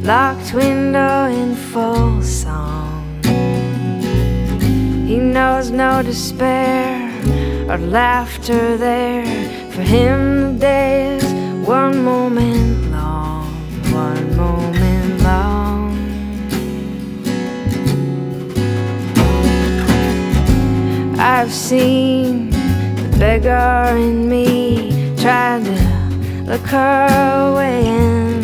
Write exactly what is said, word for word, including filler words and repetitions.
locked window in full song. He knows no despair or laughter there. For him the day is one moment long, one moment long. I've seen the beggar in me trying to look her away and